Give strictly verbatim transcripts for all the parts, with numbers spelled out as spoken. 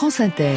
France Inter.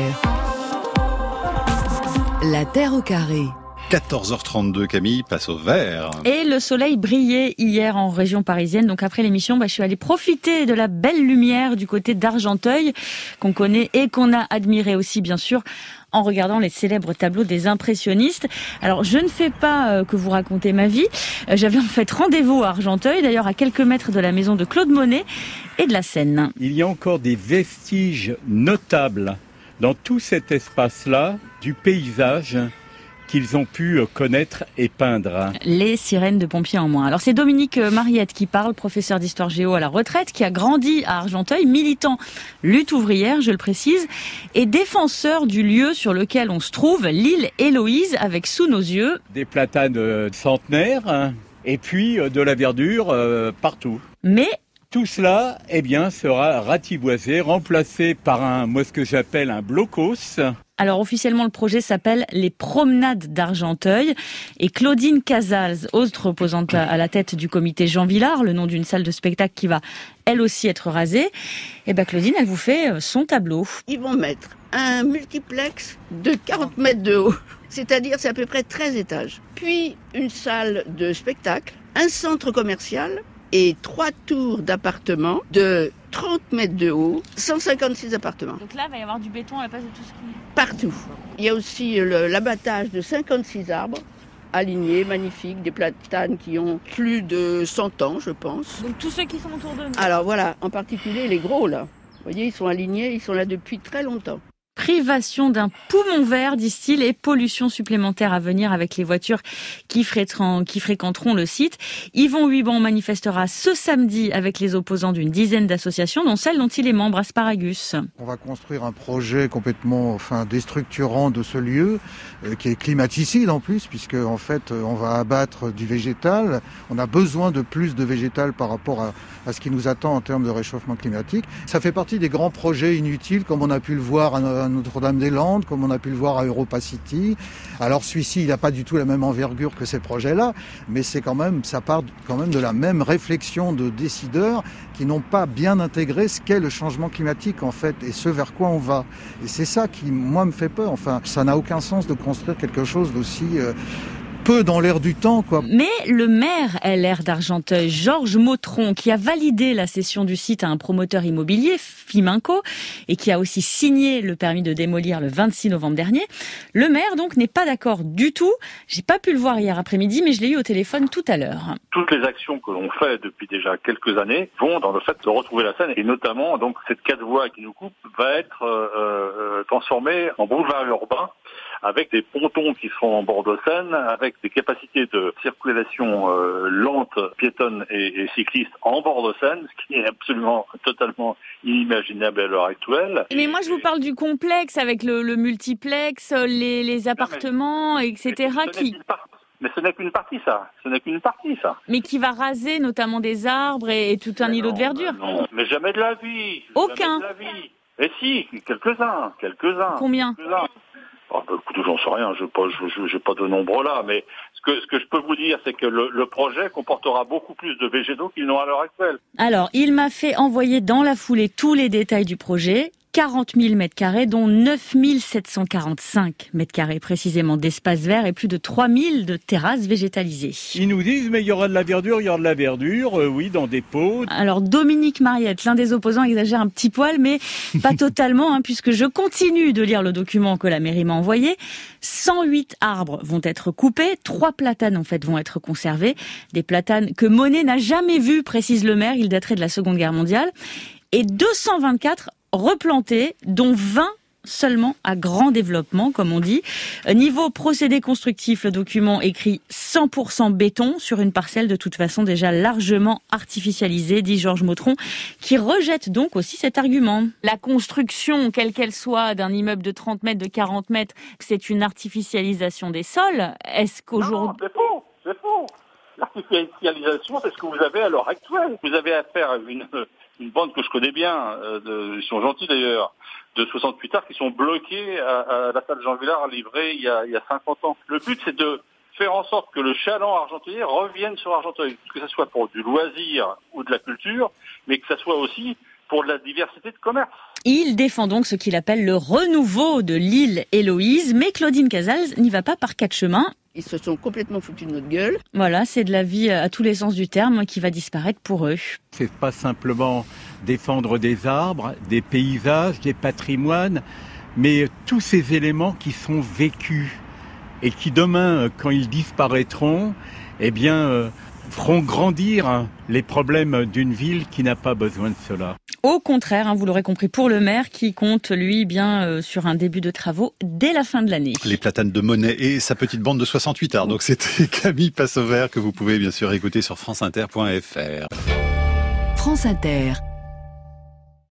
La Terre au carré. quatorze heures trente-deux, Camille passe au vert. Et le soleil brillait hier en région parisienne. Donc après l'émission, bah, je suis allée profiter de la belle lumière du côté d'Argenteuil, qu'on connaît et qu'on a admiré aussi, bien sûr, en regardant les célèbres tableaux des impressionnistes. Alors, je ne fais pas euh, que vous raconter ma vie. Euh, j'avais en fait rendez-vous à Argenteuil, d'ailleurs à quelques mètres de la maison de Claude Monet et de la Seine. Il y a encore des vestiges notables dans tout cet espace-là du paysage qu'ils ont pu connaître et peindre. Les sirènes de pompiers en moins. Alors c'est Dominique Mariette qui parle, professeur d'histoire géo à la retraite, qui a grandi à Argenteuil, militant lutte ouvrière, je le précise, et défenseur du lieu sur lequel on se trouve, l'île Héloïse, avec sous nos yeux des platanes centenaires et puis de la verdure euh, partout. Mais tout cela, eh bien, sera ratiboisé, remplacé par un, moi, ce que j'appelle un blocos. Alors officiellement le projet s'appelle les Promenades d'Argenteuil et Claudine Casals, autre opposante à la tête du comité Jean Villard, le nom d'une salle de spectacle qui va elle aussi être rasée. Et ben Claudine, elle vous fait son tableau. Ils vont mettre un multiplex de quarante mètres de haut, c'est-à-dire c'est à peu près treize étages. Puis une salle de spectacle, un centre commercial et trois tours d'appartements de trente mètres de haut, cent cinquante-six appartements. Donc là, il va y avoir du béton à la place de tout ce qui... Partout. Il y a aussi le, l'abattage de cinquante-six arbres, alignés, magnifiques, des platanes qui ont plus de cent ans, je pense. Donc tous ceux qui sont autour de nous. Alors voilà, en particulier les gros là. Vous voyez, ils sont alignés, ils sont là depuis très longtemps. Privation d'un poumon vert, disent-ils, et pollution supplémentaire à venir avec les voitures qui fréquenteront, qui fréquenteront le site. Yvon Huybon manifestera ce samedi avec les opposants d'une dizaine d'associations, dont celle dont il est membre, Asparagus. On va construire un projet complètement enfin, déstructurant de ce lieu, euh, qui est climaticide en plus, puisque en fait on va abattre du végétal. On a besoin de plus de végétal par rapport à, à ce qui nous attend en termes de réchauffement climatique. Ça fait partie des grands projets inutiles, comme on a pu le voir à Notre-Dame-des-Landes, comme on a pu le voir à Europa City. Alors celui-ci, il n'a pas du tout la même envergure que ces projets-là, mais c'est quand même, ça part quand même de la même réflexion de décideurs qui n'ont pas bien intégré ce qu'est le changement climatique en fait, et ce vers quoi on va. Et c'est ça qui, moi, me fait peur. Enfin, ça n'a aucun sens de construire quelque chose d'aussi... Euh, peu dans l'air du temps, quoi. Mais le maire L R d'Argenteuil, Georges Motron, qui a validé la cession du site à un promoteur immobilier, Fiminco, et qui a aussi signé le permis de démolir le vingt-six novembre dernier, le maire, donc, n'est pas d'accord du tout. J'ai pas pu le voir hier après-midi, mais je l'ai eu au téléphone tout à l'heure. Toutes les actions que l'on fait depuis déjà quelques années vont dans le fait de retrouver la Seine, et notamment, donc, cette quatre voies qui nous coupe va être euh, euh, transformée en boulevard urbain, avec des pontons qui seront en bord de Seine, avec des capacités de circulation euh, lente, piétonne et, et cycliste en bord de Seine, ce qui est absolument totalement inimaginable à l'heure actuelle. Mais moi je vous parle du complexe avec le, le multiplex, les, les appartements, mais, et cetera. Mais qui... Mais ce n'est qu'une partie, ça. Ce n'est qu'une partie, ça. Mais qui va raser notamment des arbres et, et tout un mais îlot non, de verdure. Non, mais jamais de la vie. Aucun. Jamais de la vie. Et si, quelques-uns, quelques-uns. Combien? Quelques-uns. Oh, bah, écoutez, j'en sais rien, je n'ai pas, je, je, pas de nombre là, mais ce que, ce que je peux vous dire, c'est que le, le projet comportera beaucoup plus de végétaux qu'ils n'ont à l'heure actuelle. Alors, il m'a fait envoyer dans la foulée tous les détails du projet. quarante mille mètres carrés, dont neuf mille sept cent quarante-cinq mètres carrés précisément d'espace vert et plus de trois mille de terrasses végétalisées. Ils nous disent, mais il y aura de la verdure, il y aura de la verdure, euh, oui, dans des pots. Alors Dominique Mariette, l'un des opposants, exagère un petit poil, mais pas totalement, hein, puisque je continue de lire le document que la mairie m'a envoyé. cent huit arbres vont être coupés, trois platanes en fait vont être conservés, des platanes que Monet n'a jamais vues, précise le maire, il daterait de la Seconde Guerre mondiale, et deux cent vingt-quatre replantés, dont vingt seulement à grand développement, comme on dit. Niveau procédé constructif, le document écrit cent pour cent béton sur une parcelle de toute façon déjà largement artificialisée, dit Georges Motron, qui rejette donc aussi cet argument. La construction, quelle qu'elle soit, d'un immeuble de trente mètres, de quarante mètres, c'est une artificialisation des sols. Est-ce qu'aujourd'hui... Non, c'est faux, c'est faux. L'artificialisation, c'est ce que vous avez à l'heure actuelle. Vous avez affaire à une... une bande que je connais bien, euh, de, ils sont gentils d'ailleurs, de soixante-huit arts qui sont bloqués à, à la salle Jean Villard livrée il y a, il y a cinquante ans. Le but, c'est de faire en sorte que le chaland argenteuilien revienne sur Argenteuil, que ce soit pour du loisir ou de la culture, mais que ce soit aussi pour de la diversité de commerce. Il défend donc ce qu'il appelle le renouveau de l'île Héloïse, mais Claudine Casals n'y va pas par quatre chemins. Ils se sont complètement foutus de notre gueule. Voilà, c'est de la vie à tous les sens du terme qui va disparaître pour eux. C'est pas simplement défendre des arbres, des paysages, des patrimoines, mais tous ces éléments qui sont vécus et qui demain, quand ils disparaîtront, eh bien, euh, feront grandir les problèmes d'une ville qui n'a pas besoin de cela. Au contraire, hein, vous l'aurez compris, pour le maire qui compte, lui, bien euh, sur un début de travaux dès la fin de l'année. Les platanes de Monet et sa petite bande de soixante-huit arts. Donc c'était Camille Passauvert que vous pouvez bien sûr écouter sur franceinter point f r. France Inter.